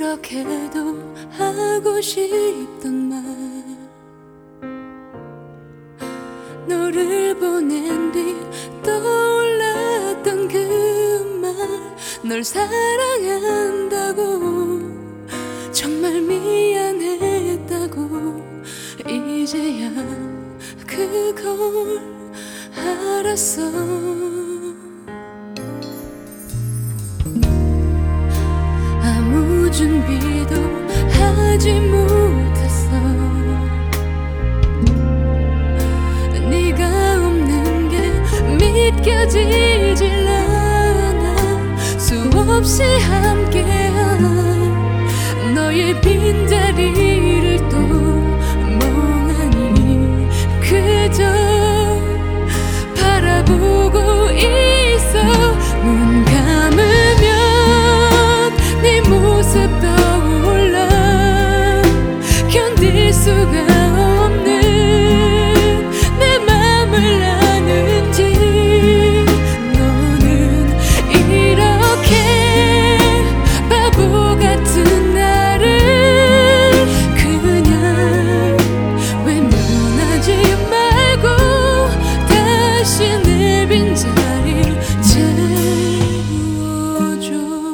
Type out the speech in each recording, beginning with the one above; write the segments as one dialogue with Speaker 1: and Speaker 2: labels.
Speaker 1: 이렇게도 하고 싶던 말, 너를 보낸 뒤 떠올랐던 그 말, 널 사랑한다고, 정말 미안했다고, 이제야 그걸 알았어. 아무 준비도 하지 못했어. 네가 없는 게 믿겨지질 않아. 수없이 함께한 너의 빈자리를 또 멍하니 그저 바라보고 있어. 눈 감으면 네 모습 떠올라. 견딜 수가 없는 내 맘을 아는지. 너는 이렇게 바보 같은 나를 그냥 외면하지 말고 다시 내 빈자리 채워줘.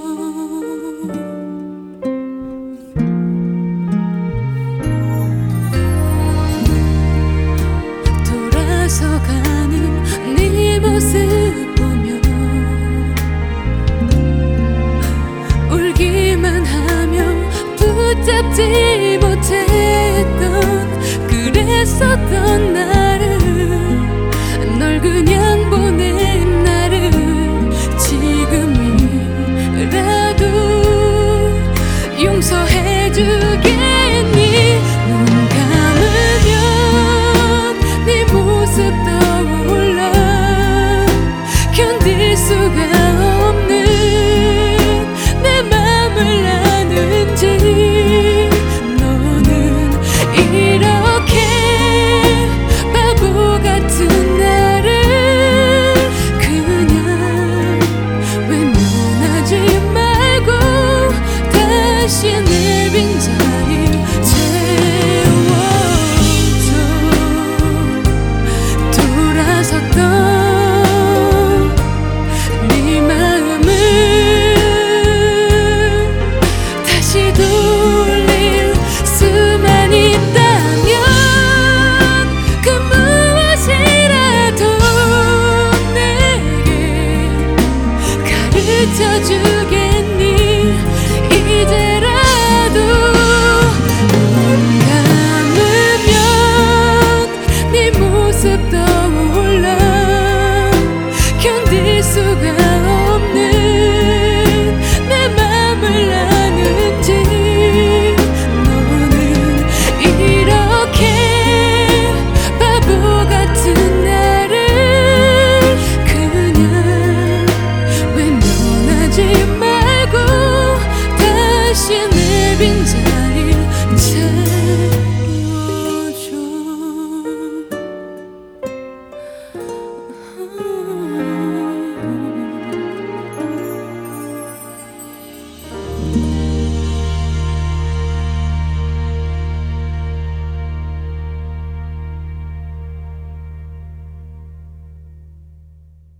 Speaker 1: 돌아서가는 네 모습 보며 울기만 하며 붙잡지 못했던 그랬었던 나를, 널 그냥 보낸 나를 지금이라도 용서해주겠니? 눈 감으면 네 모습 떠올라. 견딜 수가 없는 내 맘을 아는지. 너는 이렇게 바보 같은 나를 그냥 외면하지 말고 다시 내 빈자리 채워줘. 돌아섰던 네 마음을 다시 돌릴 수만 있다면 그 무엇이라도 내게 가르쳐 주겠니? 이제